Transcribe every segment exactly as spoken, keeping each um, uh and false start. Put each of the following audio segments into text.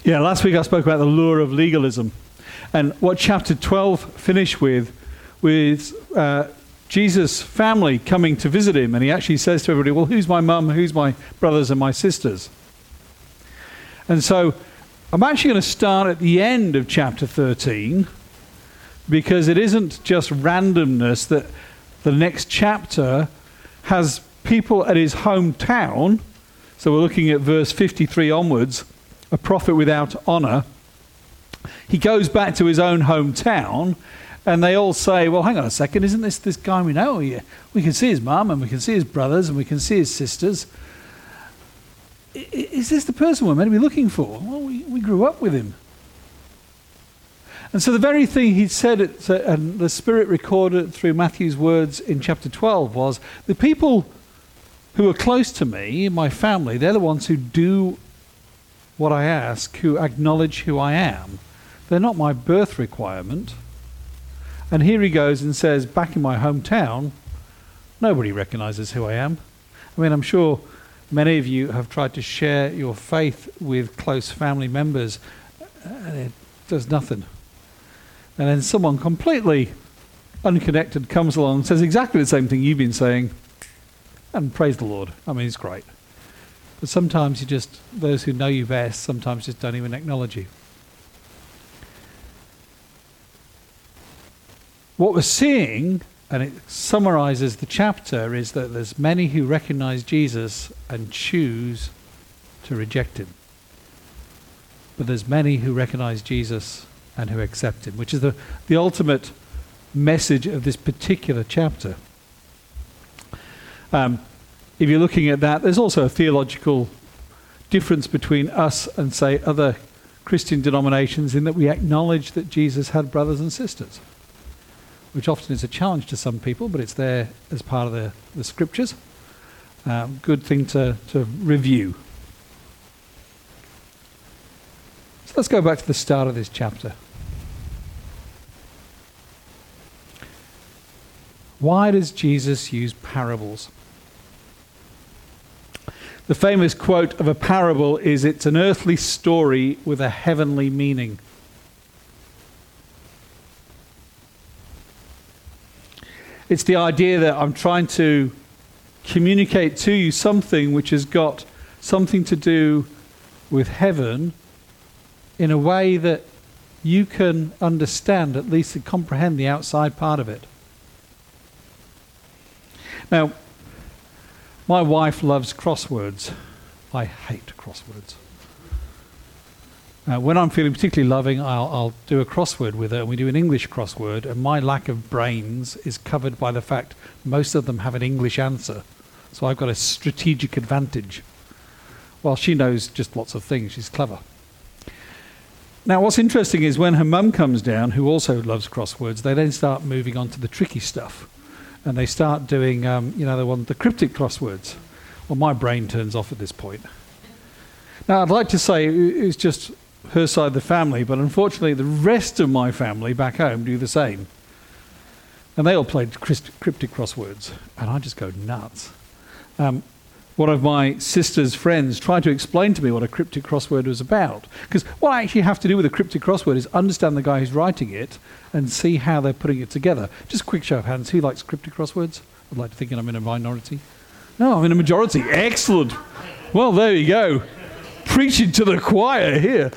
Yeah, last week I spoke about the lure of legalism. And what chapter twelve finished with, with uh, Jesus' family coming to visit him. And he actually says to everybody, well, who's my mum, who's my brothers and my sisters? And so I'm actually going to start at the end of chapter thirteen, because it isn't just randomness that the next chapter has people at his hometown. So we're looking at verse fifty-three onwards, a prophet without honour. He goes back to his own hometown, and they all say, well, hang on a second, isn't this this guy we know? We, we can see his mum, and we can see his brothers, and we can see his sisters. I, is this the person we're meant to be looking for? Well, we, we grew up with him. And so the very thing he said, it, and the Spirit recorded through Matthew's words in chapter twelve, was the people who are close to me, my family, they're the ones who do what I ask, who acknowledge who I am. They're not my birth requirement. And here he goes and says, back in my hometown, nobody recognizes who I am. I mean, I'm sure many of you have tried to share your faith with close family members, and it does nothing. And then someone completely unconnected comes along and says exactly the same thing you've been saying, and praise the Lord. I mean, it's great. But sometimes you just, those who know you best, sometimes just don't even acknowledge you. What we're seeing, and it summarizes the chapter, is that there's many who recognize Jesus and choose to reject him. But there's many who recognize Jesus and who accept him, which is the, the ultimate message of this particular chapter. Um, if you're looking at that, there's also a theological difference between us and, say, other Christian denominations, in that we acknowledge that Jesus had brothers and sisters, which often is a challenge to some people, but it's there as part of the, the scriptures. Um, good thing to, to review. So let's go back to the start of this chapter. Why does Jesus use parables? The famous quote of a parable is, it's an earthly story with a heavenly meaning. It's the idea that I'm trying to communicate to you something which has got something to do with heaven in a way that you can understand, at least to comprehend the outside part of it. Now, my wife loves crosswords. I hate crosswords. Uh, when I'm feeling particularly loving, I'll, I'll do a crossword with her, and we do an English crossword, and my lack of brains is covered by the fact most of them have an English answer. So I've got a strategic advantage. While she knows just lots of things, she's clever. Now, what's interesting is when her mum comes down, who also loves crosswords, they then start moving on to the tricky stuff. And they start doing, um, you know, they want the cryptic crosswords. Well, my brain turns off at this point. Now, I'd like to say it's just her side of the family, but unfortunately the rest of my family back home do the same. And they all played cryptic crosswords, and I just go nuts. Um, one of my sister's friends tried to explain to me what a cryptic crossword was about. Because what I actually have to do with a cryptic crossword is understand the guy who's writing it and see how they're putting it together. Just a quick show of hands. Who likes cryptic crosswords? I'd like to think I'm in a minority. No, I'm in a majority. Excellent. Well, there you go. Preaching to the choir here.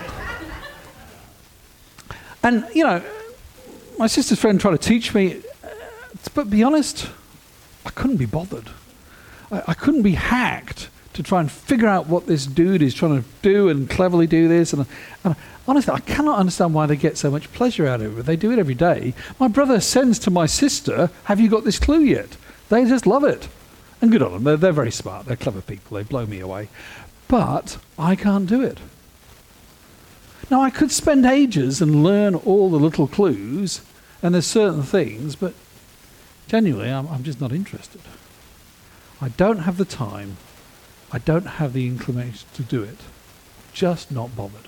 And, you know, my sister's friend tried to teach me, but to be honest, I couldn't be bothered. I, I couldn't be hacked to try and figure out what this dude is trying to do and cleverly do this. And, and honestly, I cannot understand why they get so much pleasure out of it. They do it every day. My brother sends to my sister, have you got this clue yet? They just love it. And good on them. They're, they're very smart. They're clever people. They blow me away. But I can't do it. Now, I could spend ages and learn all the little clues, and there's certain things, but genuinely, I'm, I'm just not interested. I don't have the time. I don't have the inclination to do it. Just not bothered.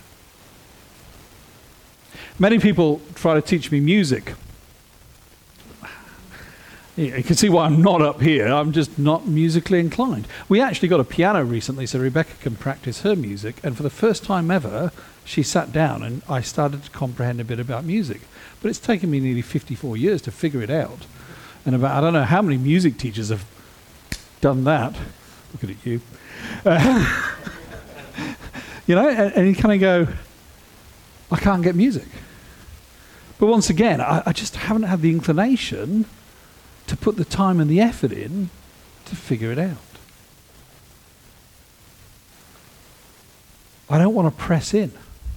Many people try to teach me music. You can see why I'm not up here. I'm just not musically inclined. We actually got a piano recently so Rebecca can practice her music, and for the first time ever, she sat down and I started to comprehend a bit about music. But it's taken me nearly fifty-four years to figure it out. And about, I don't know how many music teachers have done that. Looking at you. Uh, you know, and, and you kind of go, I can't get music. But once again, I, I just haven't had the inclination to put the time and the effort in to figure it out. I don't want to press in.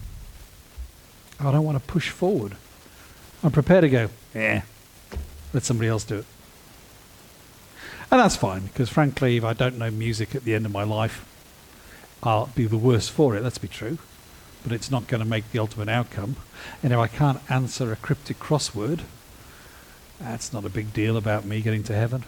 I don't want to push forward. I'm prepared to go, yeah, let somebody else do it. And that's fine, because frankly, if I don't know music at the end of my life, I'll be the worse for it. Let's be true. But it's not going to make the ultimate outcome. And if I can't answer a cryptic crossword, that's not a big deal about me getting to heaven.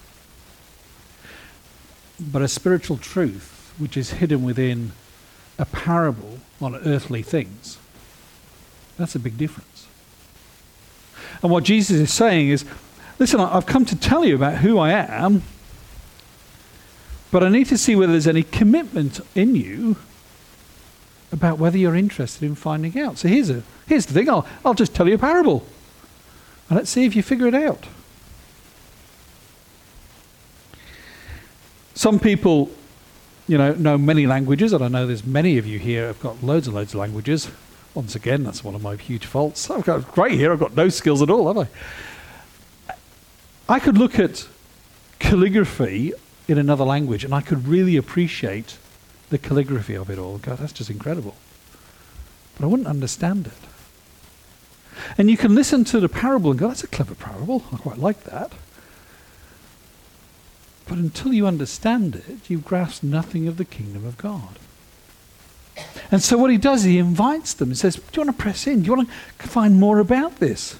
But a spiritual truth, which is hidden within a parable on earthly things, that's a big difference. And what Jesus is saying is, listen, I've come to tell you about who I am, but I need to see whether there's any commitment in you about whether you're interested in finding out. So here's a here's the thing, I'll, I'll just tell you a parable. And let's see if you figure it out. Some people, you know, know many languages, and I know there's many of you here have got loads and loads of languages. Once again, that's one of my huge faults. I've got great here, I've got no skills at all, have I? I could look at calligraphy in another language and I could really appreciate the calligraphy of it all. God, that's just incredible. But I wouldn't understand it. And you can listen to the parable and go, that's a clever parable. I quite like that. But until you understand it, you grasp nothing of the kingdom of God. And so what he does, he invites them. He says, do you want to press in? Do you want to find more about this?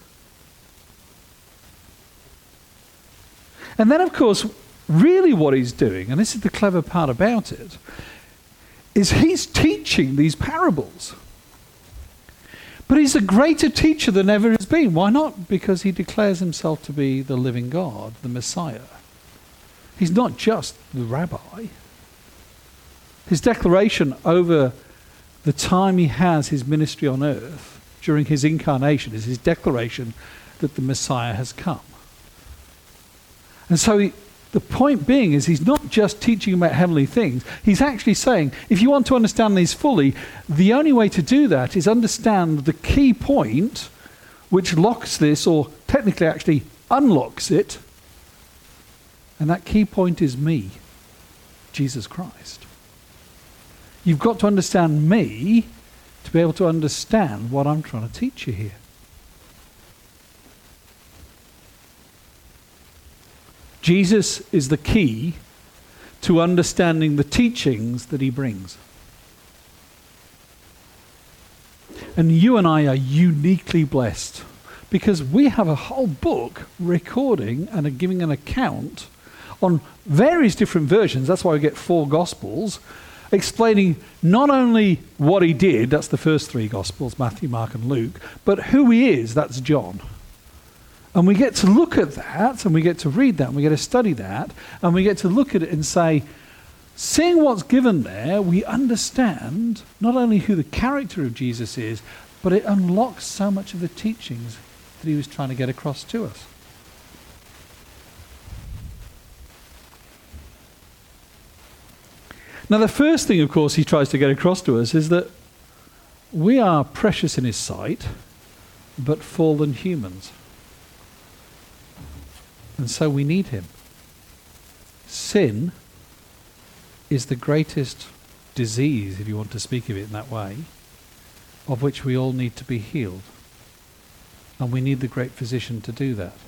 And then, of course, really what he's doing, and this is the clever part about it, is he's teaching these parables. But he's a greater teacher than ever has been. Why not? Because he declares himself to be the living God, the Messiah. He's not just the rabbi. His declaration over the time he has his ministry on earth, during his incarnation, is his declaration that the Messiah has come. And so he, the point being is he's not just teaching about heavenly things. He's actually saying, if you want to understand these fully, the only way to do that is understand the key point which locks this, or technically actually unlocks it. And that key point is me, Jesus Christ. You've got to understand me to be able to understand what I'm trying to teach you here. Jesus is the key to understanding the teachings that he brings. And you and I are uniquely blessed because we have a whole book recording and are giving an account on various different versions. That's why we get four Gospels, explaining not only what he did, that's the first three Gospels, Matthew, Mark and Luke, but who he is, that's John. And we get to look at that, and we get to read that, and we get to study that, and we get to look at it and say, seeing what's given there, we understand not only who the character of Jesus is, but it unlocks so much of the teachings that he was trying to get across to us. Now, the first thing, of course, he tries to get across to us is that we are precious in his sight, but fallen humans. And so we need him. Sin is the greatest disease, if you want to speak of it in that way, of which we all need to be healed. And we need the great physician to do that.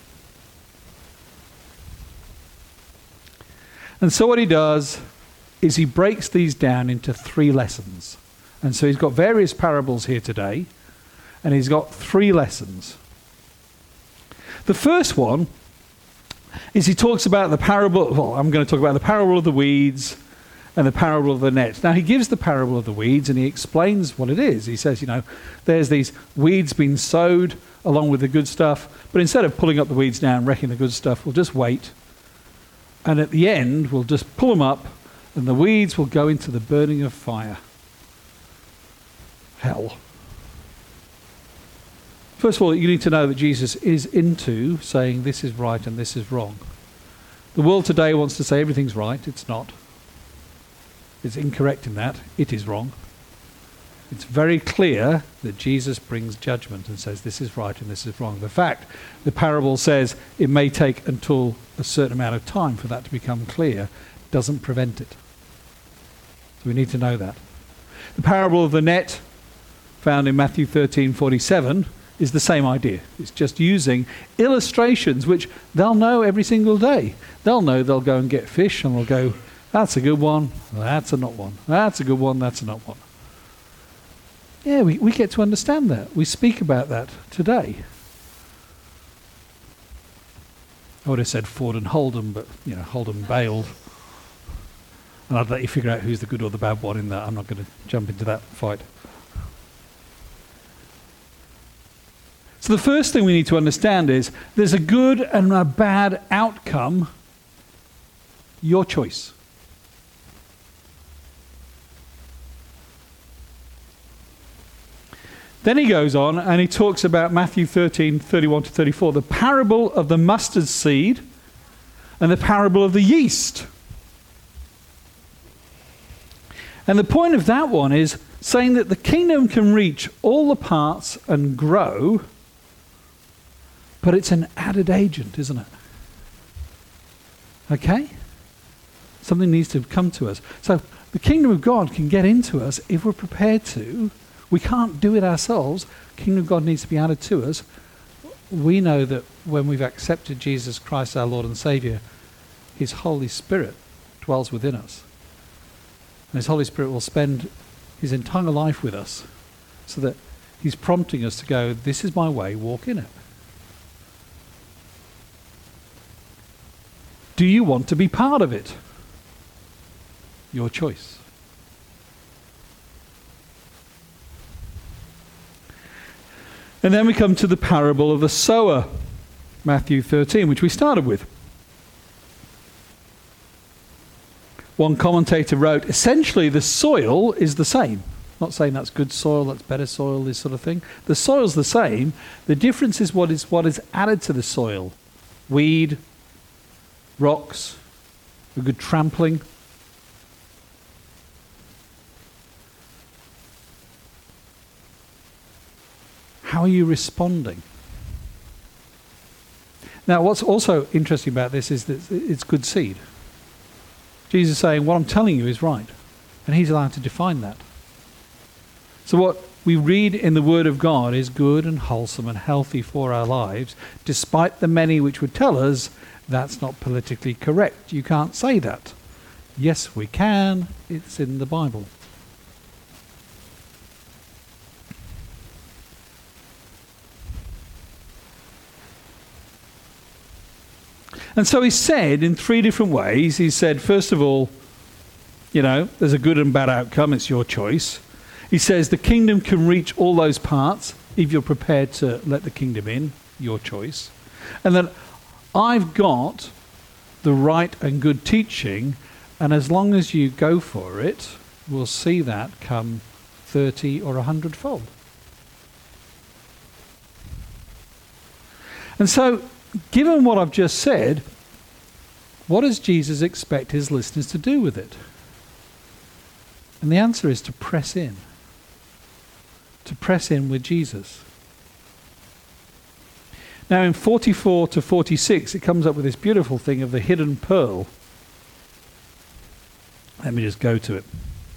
And so what he does is he breaks these down into three lessons. And so he's got various parables here today, and he's got three lessons. The first one is he talks about the parable, well, I'm going to talk about the parable of the weeds, and the parable of the net. Now he gives the parable of the weeds and he explains what it is. He says, you know, there's these weeds being sowed along with the good stuff, but instead of pulling up the weeds now and wrecking the good stuff, we'll just wait. And at the end, we'll just pull them up and the weeds will go into the burning of fire. Hell. First of all, you need to know that Jesus is into saying this is right and this is wrong. The world today wants to say everything's right. It's not. It's incorrect in that. It is wrong. It's very clear that Jesus brings judgment and says this is right and this is wrong. The fact the parable says it may take until a certain amount of time for that to become clear doesn't prevent it. So we need to know that. The parable of the net, found in Matthew thirteen forty-seven, is the same idea. It's just using illustrations which they'll know every single day. They'll know they'll go and get fish and they'll go, that's a good one, that's a not one, that's a good one, that's a not one. Yeah, we, we get to understand that. We speak about that today. I would have said Ford and Holden, but, you know, Holden bailed. And I'd let you figure out who's the good or the bad one in that. I'm not going to jump into that fight. So the first thing we need to understand is there's a good and a bad outcome. Your choice. Then he goes on and he talks about Matthew thirteen, thirty-one to thirty-four, the parable of the mustard seed and the parable of the yeast. And the point of that one is saying that the kingdom can reach all the parts and grow, but it's an added agent, isn't it? Okay? Something needs to come to us. So the kingdom of God can get into us if we're prepared to. We can't do it ourselves. Kingdom of God needs to be added to us. We know that when we've accepted Jesus Christ, our Lord and Saviour, His Holy Spirit dwells within us. And His Holy Spirit will spend His entire life with us so that He's prompting us to go, this is my way, walk in it. Do you want to be part of it? Your choice. And then we come to the parable of the sower, Matthew thirteen, which we started with. One commentator wrote, essentially the soil is the same. Not saying that's good soil, that's better soil, this sort of thing. The soil's the same. The difference is what is what is added to the soil. Weed, rocks, a good trampling. How are you responding? Now, what's also interesting about this is that it's good seed. Jesus is saying, what I'm telling you is right. And He's allowed to define that. So what we read in the Word of God is good and wholesome and healthy for our lives, despite the many which would tell us that's not politically correct. You can't say that. Yes, we can. It's in the Bible. And so he said in three different ways. He said, first of all, you know, there's a good and bad outcome. It's your choice. He says the kingdom can reach all those parts if you're prepared to let the kingdom in. Your choice. And that I've got the right and good teaching, and as long as you go for it, we'll see that come thirty or a hundredfold. And so, given what I've just said, what does Jesus expect his listeners to do with it? And the answer is to press in. To press in with Jesus. Now in forty-four to forty-six, it comes up with this beautiful thing of the hidden pearl. Let me just go to it.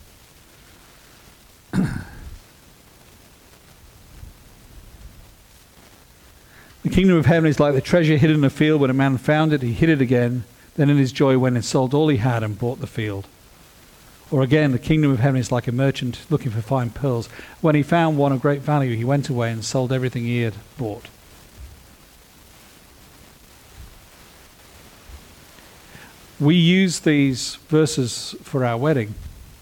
The kingdom of heaven is like the treasure hidden in a field. When a man found it, he hid it again. Then in his joy went and sold all he had and bought the field. Or again, the kingdom of heaven is like a merchant looking for fine pearls. When he found one of great value, he went away and sold everything he had bought. we used these verses for our wedding.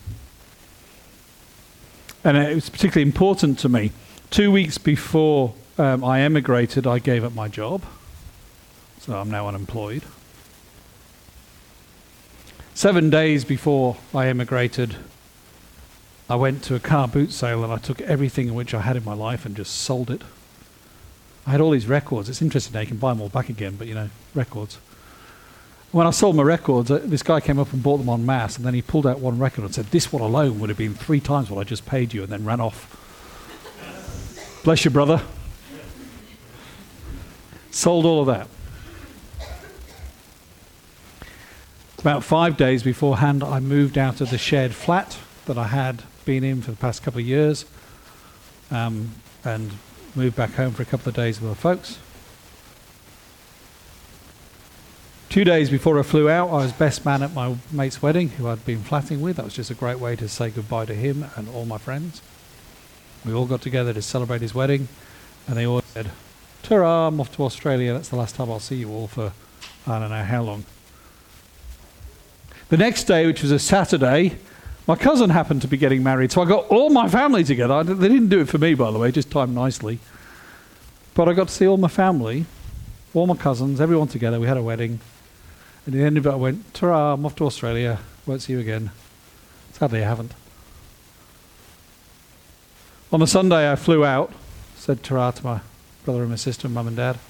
And it was particularly important to me. Two weeks before um, I emigrated, I gave up my job. So I'm now unemployed. Seven days before I emigrated, I went to a car boot sale and I took everything which I had in my life and just sold it. I had all these records. It's interesting now, you can buy them all back again, but you know, records. When I sold my records, uh, this guy came up and bought them en masse, and then he pulled out one record and said, this one alone would have been three times what I just paid you, and then ran off. Bless you, brother. Sold all of that. About five days beforehand, I moved out of the shared flat that I had been in for the past couple of years, um, and moved back home for a couple of days with my folks. Two days before I flew out, I was best man at my mate's wedding, who I'd been flatting with. That was just a great way to say goodbye to him and all my friends. We all got together to celebrate his wedding, and they all said, "Ta-ra, I'm off to Australia. That's the last time I'll see you all for I don't know how long." The next day, which was a Saturday, my cousin happened to be getting married, so I got all my family together. I, they didn't do it for me, by the way, just timed nicely. But I got to see all my family, all my cousins, everyone together. We had a wedding. At the end of it, I went, "Ta-ra, I'm off to Australia. Won't see you again." Sadly, I haven't. On the Sunday, I flew out, said ta-ra to my brother and my sister, mum and dad.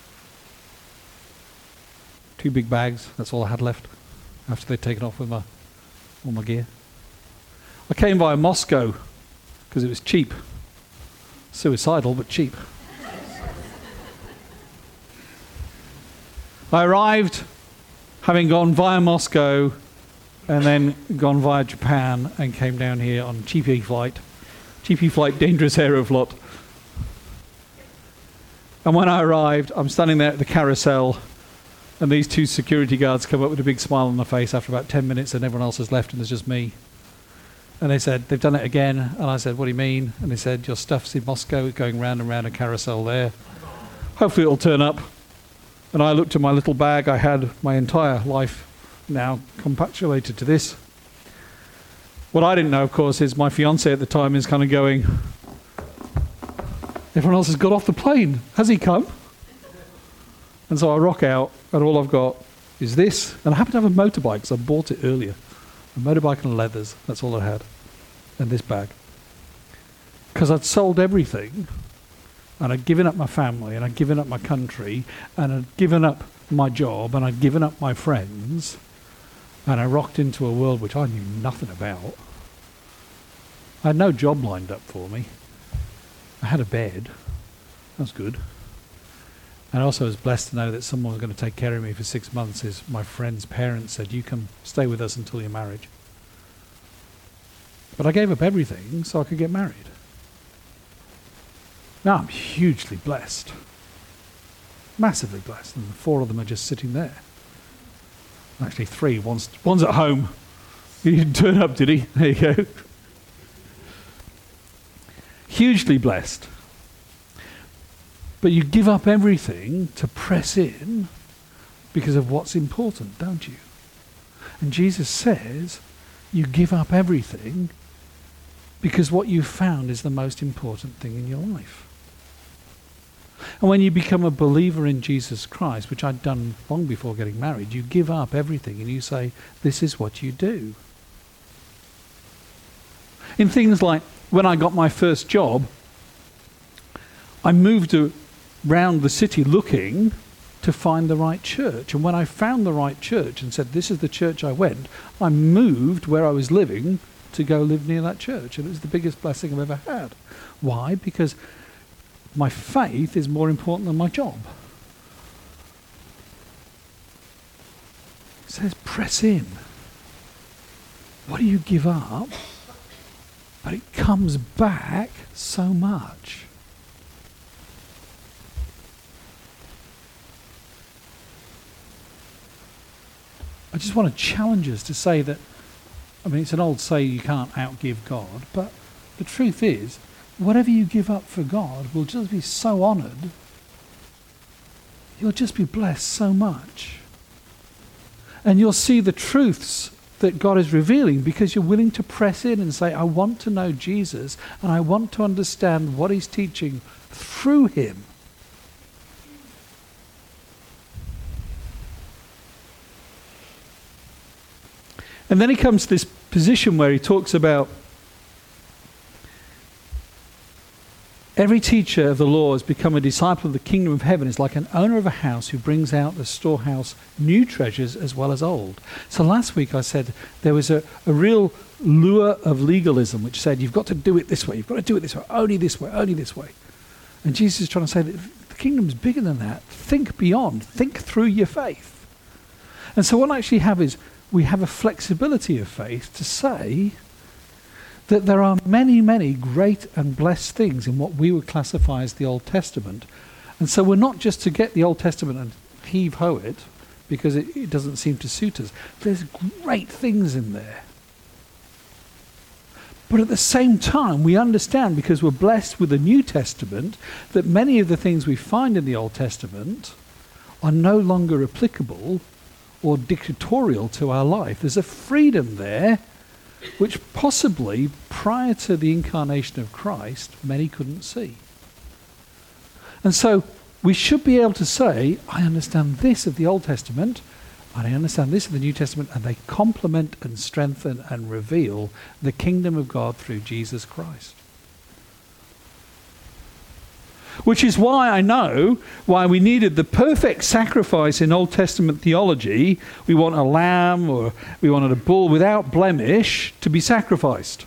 Two big bags, that's all I had left after they'd taken off with my, all my gear. I came via Moscow because it was cheap. Suicidal, but cheap. I arrived having gone via Moscow and then gone via Japan and came down here on cheapy flight. Cheapy flight, dangerous Aeroflot. And when I arrived, I'm standing there at the carousel and these two security guards come up with a big smile on their face after about ten minutes and everyone else has left and there's just me. And they said, "They've done it again." And I said, "What do you mean?" And they said, "Your stuff's in Moscow, it's going round and round a carousel there. Hopefully it'll turn up." And I looked at my little bag. I had my entire life now compactulated to this. What I didn't know, of course, is my fiancé at the time is kind of going, "Everyone else has got off the plane. Has he come?" And so I rock out, and all I've got is this. And I happen to have a motorbike, because I bought it earlier. A motorbike and leathers. That's all I had. And this bag. Because I'd sold everything. And I'd given up my family, and I'd given up my country, and I'd given up my job, and I'd given up my friends, and I rocked into a world which I knew nothing about. I had no job lined up for me. I had a bed. That was good. And I also was blessed to know that someone was going to take care of me for six months. As my friend's parents said, "You can stay with us until your marriage." But I gave up everything so I could get married. Now I'm hugely blessed. Massively blessed. And the four of them are just sitting there. Actually three. One's, one's at home. He didn't turn up, did he? There you go. Hugely blessed. But you give up everything to press in because of what's important, don't you? And Jesus says you give up everything because what you've found is the most important thing in your life. And when you become a believer in Jesus Christ, which I'd done long before getting married, you give up everything and you say, this is what you do. In things like when I got my first job, I moved around the city looking to find the right church. And when I found the right church and said, this is the church I went, I moved where I was living to go live near that church. And it was the biggest blessing I've ever had. Why? Because my faith is more important than my job. It says, press in. What do you give up? But it comes back so much. I just want to challenge us to say that, I mean, it's an old say you can't outgive God, but the truth is, whatever you give up for God will just be so honoured. You'll just be blessed so much. And you'll see the truths that God is revealing because you're willing to press in and say, I want to know Jesus and I want to understand what he's teaching through him. And then he comes to this position where he talks about every teacher of the law has become a disciple of the kingdom of heaven is like an owner of a house who brings out the storehouse new treasures as well as old. So last week I said there was a, a real lure of legalism which said you've got to do it this way, you've got to do it this way, only this way, only this way. And Jesus is trying to say that the kingdom's bigger than that. Think beyond, think through your faith. And so what I actually have is we have a flexibility of faith to say that there are many, many great and blessed things in what we would classify as the Old Testament. And so we're not just to get the Old Testament and heave-ho it because it, it doesn't seem to suit us. There's great things in there. But at the same time, we understand, because we're blessed with the New Testament, that many of the things we find in the Old Testament are no longer applicable or dictatorial to our life. There's a freedom there which possibly, prior to the incarnation of Christ, many couldn't see. And so we should be able to say, I understand this of the Old Testament, and I understand this of the New Testament, and they complement and strengthen and reveal the kingdom of God through Jesus Christ. Which is why I know why we needed the perfect sacrifice in Old Testament theology. We want a lamb or we wanted a bull without blemish to be sacrificed.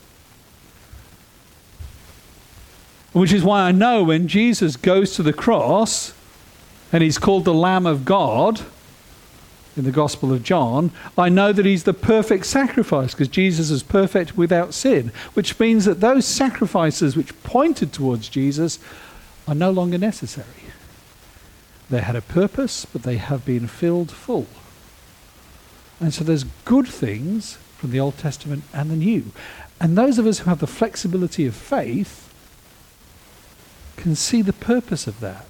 Which is why I know when Jesus goes to the cross and he's called the Lamb of God in the Gospel of John, I know that he's the perfect sacrifice because Jesus is perfect without sin, which means that those sacrifices which pointed towards Jesus are no longer necessary. They had a purpose, but they have been filled full. And so there's good things from the Old Testament and the New. And those of us who have the flexibility of faith can see the purpose of that.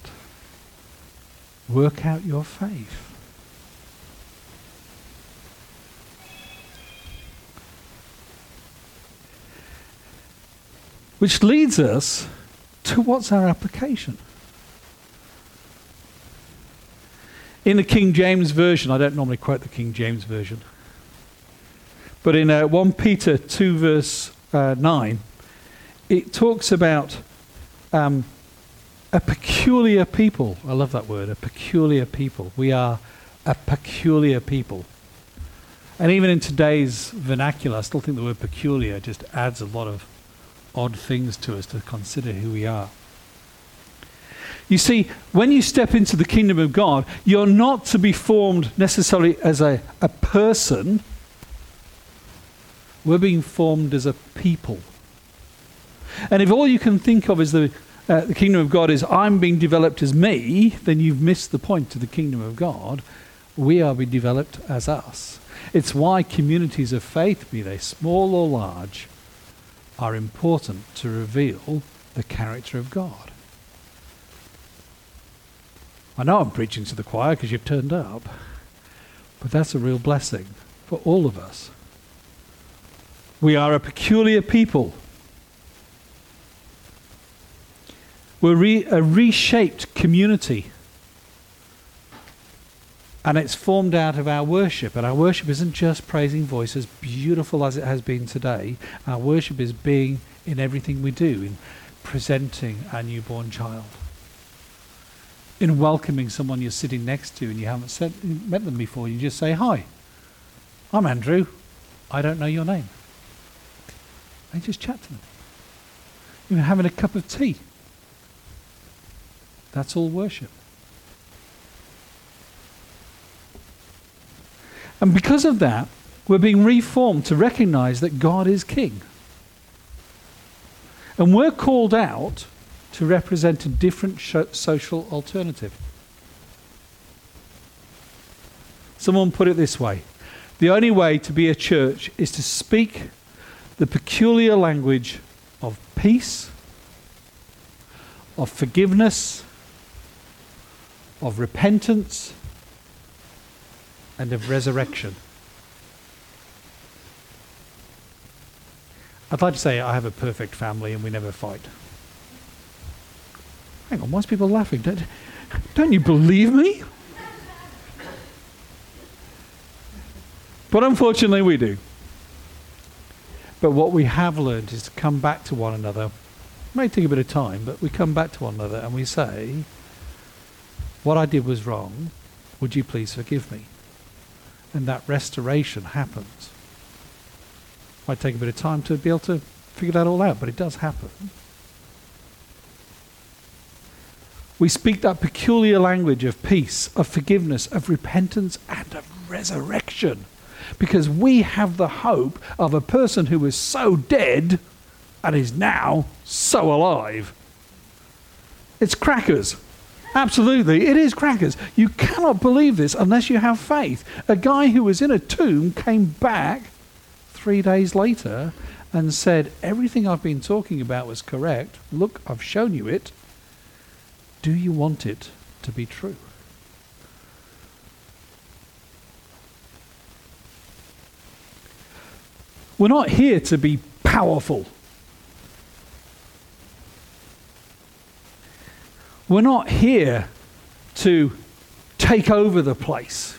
Work out your faith. Which leads us to what's our application. In the King James Version, I don't normally quote the King James Version, but in uh, First Peter two verse uh, nine, it talks about um, a peculiar people. I love that word, a peculiar people. We are a peculiar people. And even in today's vernacular, I still think the word peculiar just adds a lot of odd things to us to consider who we are. You see, when you step into the kingdom of God, you're not to be formed necessarily as a, a person. We're being formed as a people. And if all you can think of is the, uh, the kingdom of God is I'm being developed as me, then you've missed the point of the kingdom of God. We are being developed as us. It's why communities of faith, be they small or large, are important to reveal the character of God. I know I'm preaching to the choir because you've turned up, but that's a real blessing for all of us. We are a peculiar people. We're re- a reshaped community. And it's formed out of our worship. And our worship isn't just praising voices, beautiful as it has been today. Our worship is being in everything we do, in presenting our newborn child, in welcoming someone you're sitting next to and you haven't said, met them before. You just say, hi, I'm Andrew. I don't know your name. And just chat to them. You're having a cup of tea. That's all worship. And because of that, we're being reformed to recognize that God is king. And we're called out to represent a different sh- social alternative. Someone put it this way: the only way to be a church is to speak the peculiar language of peace, of forgiveness, of repentance, and of resurrection. I'd like to say I have a perfect family and we never fight. Hang on, why is people laughing? Don't, don't you believe me? But unfortunately we do. But what we have learned is to come back to one another. It may take a bit of time, but we come back to one another and we say, what I did was wrong. Would you please forgive me? And that restoration happens. Might take a bit of time to be able to figure that all out, but it does happen. We speak that peculiar language of peace, of forgiveness, of repentance, and of resurrection. Because we have the hope of a person who was so dead and is now so alive. It's crackers. Absolutely, it is crackers. You cannot believe this unless you have faith. A guy who was in a tomb came back three days later and said, everything I've been talking about was correct. Look, I've shown you it. Do you want it to be true? We're not here to be powerful. We're not here to take over the place.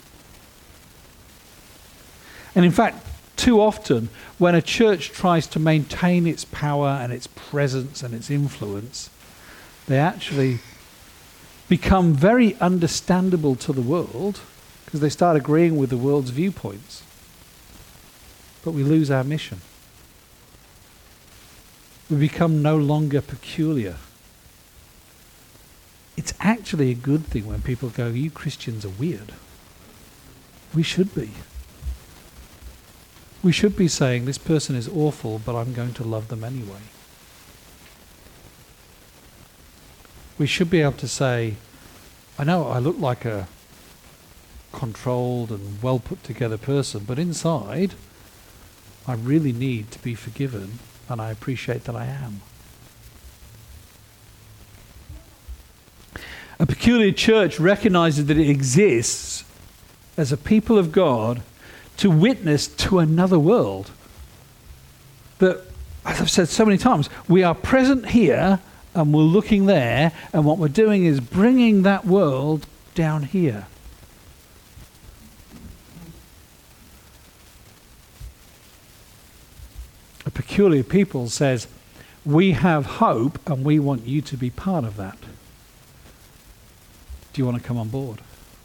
And in fact, too often, when a church tries to maintain its power and its presence and its influence, they actually become very understandable to the world because they start agreeing with the world's viewpoints. But we lose our mission. We become no longer peculiar. It's actually a good thing when people go, you Christians are weird. We should be. We should be saying, this person is awful, but I'm going to love them anyway. We should be able to say, I know I look like a controlled and well put together person, but inside, I really need to be forgiven, and I appreciate that I am. A peculiar church recognizes that it exists as a people of God to witness to another world. That, as I've said so many times, we are present here and we're looking there, and what we're doing is bringing that world down here. A peculiar people says, we have hope and we want you to be part of that. Do you want to come on board?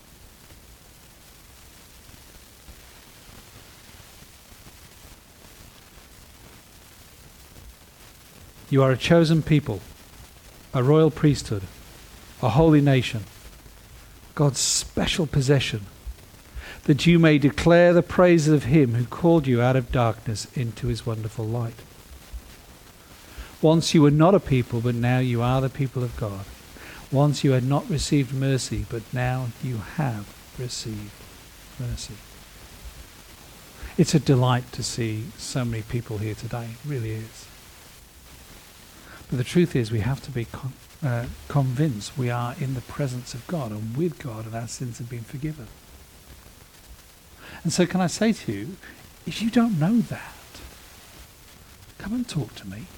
You are a chosen people, a royal priesthood, a holy nation, God's special possession, that you may declare the praises of him who called you out of darkness into his wonderful light. Once you were not a people, but now you are the people of God. Once you had not received mercy, but now you have received mercy. It's a delight to see so many people here today. It really is. But the truth is we have to be con- uh, convinced we are in the presence of God and with God, and our sins have been forgiven. And so can I say to you, if you don't know that, come and talk to me.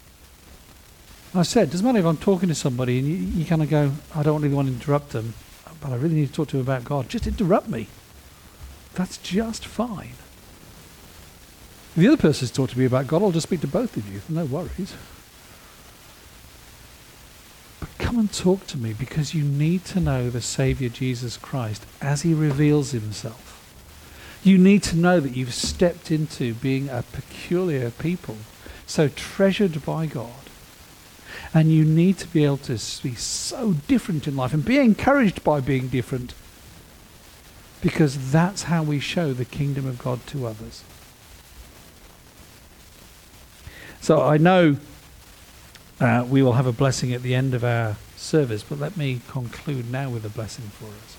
I said, doesn't matter if I'm talking to somebody and you, you kind of go, I don't really want to interrupt them, but I really need to talk to them about God. Just interrupt me. That's just fine. If the other person's talking to me about God, I'll just speak to both of you. No worries. But come and talk to me, because you need to know the Saviour Jesus Christ as he reveals himself. You need to know that you've stepped into being a peculiar people, so treasured by God. And you need to be able to be so different in life and be encouraged by being different, because that's how we show the kingdom of God to others. So I know uh, we will have a blessing at the end of our service, but let me conclude now with a blessing for us.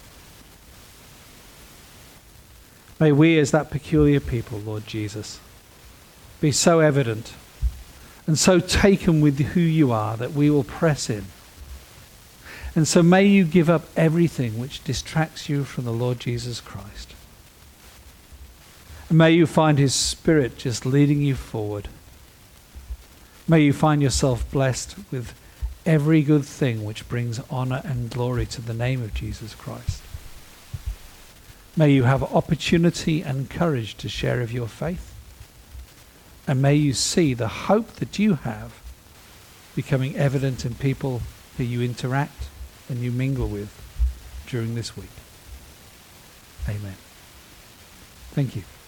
May we, as that peculiar people, Lord Jesus, be so evident and so taken with who you are that we will press in And so may you give up everything which distracts you from the Lord Jesus Christ. And may you find his Spirit just leading you forward. May you find yourself blessed with every good thing which brings honor and glory to the name of Jesus Christ. May you have opportunity and courage to share of your faith. And may you see the hope that you have becoming evident in people who you interact and you mingle with during this week. Amen. Thank you.